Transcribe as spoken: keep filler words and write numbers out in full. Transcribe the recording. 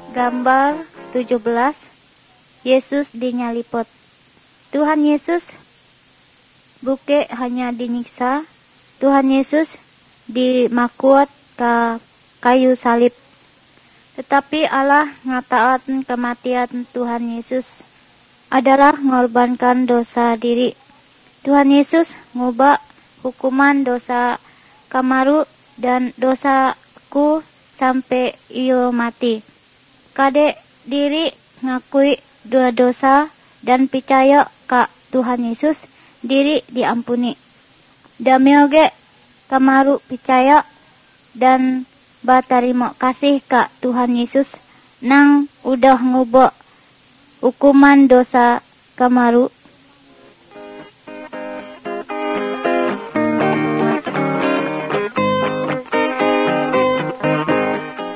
Gambar tujuh belas. Yesus dinyalipot. Tuhan Yesus buke hanya dinyiksa. Tuhan Yesus dimakut ke kayu salib. Tetapi Allah ngatakan kematian Tuhan Yesus adalah mengorbankan dosa diri. Tuhan Yesus ngubah hukuman dosa kamaru dan dosaku sampai iyo mati. Kade diri ngakui dua dosa dan percaya ke Tuhan Yesus, diri diampuni. Damioge kamaru percaya dan berterima kasih ke Tuhan Yesus nang udah ngubah hukuman dosa kamaru